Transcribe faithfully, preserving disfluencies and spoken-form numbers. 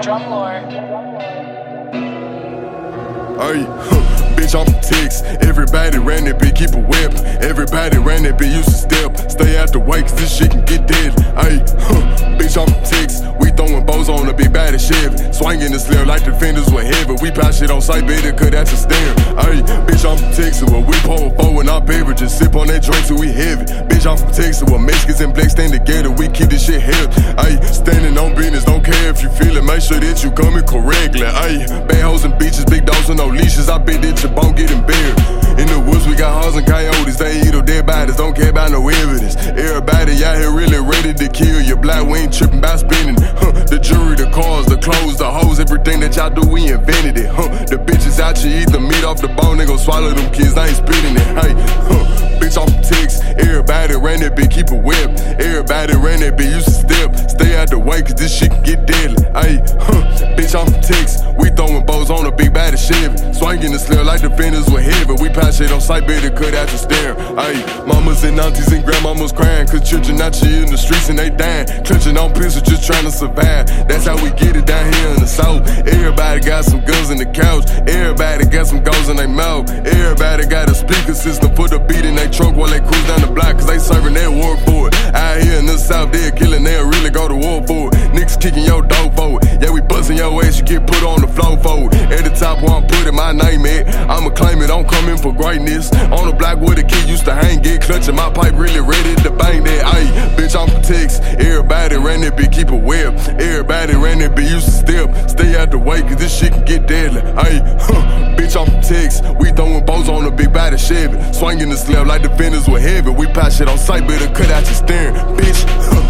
Drum Lord. Ay, huh, bitch, I'm from Texas. Everybody ran that bitch, keep a weapon. Everybody ran that bitch, used to step. Stay out the way, cause this shit can get deadly. Ay, huh, bitch, I'm from Texas. We throwing bows on a big body Chevy. Swinging the slim like defenders were heavy. We pass shit on sight, better cut at your stand. Ay, bitch, I'm from Texas. Where we pour four in our beverages. Sip on that drink till we heavy. Bitch, I'm from Texas. Where Mexicans and blacks stand together. We keep this shit heavy. Ay, standing on business, don't care if you feel it. Make sure that you coming correctly. Ay, bad hoes and beaches, big dogs with no leashes. I bet that your bone getting buried. In the woods, we got hogs and coyotes. They eat up dead bodies, don't care about no evidence. Everybody out here really ready to kill you. Black, we ain't tripping about spending it. Huh, the jewelry, the cars, the clothes, the hoes, everything that y'all do, we invented it. Huh, the bitches out here eat the meat off the bone, they gon' swallow them kids, I ain't spitting it. Hey, huh, bitch, I'm from Texas. Everybody ran that bitch, keep a whip. Everybody ran that bitch, used to step. Stay out the way, cause this shit can get deadly. Hey, huh, bitch, I'm from Texas. We throwing bows on a big body Chevy. Swinging the slim like defenders were heavy. We pass shit on sight, better cut out your stare. Ay, mamas and aunties and grandmamas crying, cause children out here in the streets and they dying. Clutching on pistols, just trying to survive. That's how we get it down here in the south. Everybody got some guns in the couch. Everybody got some goals in their mouth. Everybody got a speaker system for the beat in their trunk while they cruise down the block, cause they serving their war for it. Out here in the south, they're killing, they'll really go to war for it. Niggas kicking your dough for it. Yeah, we busting your ass, you get put on the floor for it. At the top where I'm putting my name at, I'ma claim it, I'm coming for greatness. On the block where the kid used to hang, get clutching my pipe, really ready to bang that. Ayy, bitch, I'm from Texas. Everybody ran that bitch, keep a web. Everybody ran that bitch, used to step. Stay out the way, cause this shit can get deadly. Ayy, huh, bitch, I'm from Texas. We throwing bows on a big body Chevy. Swinging the slab like defenders were heavy. We pass shit on sight, better cut out your steering, bitch. Huh.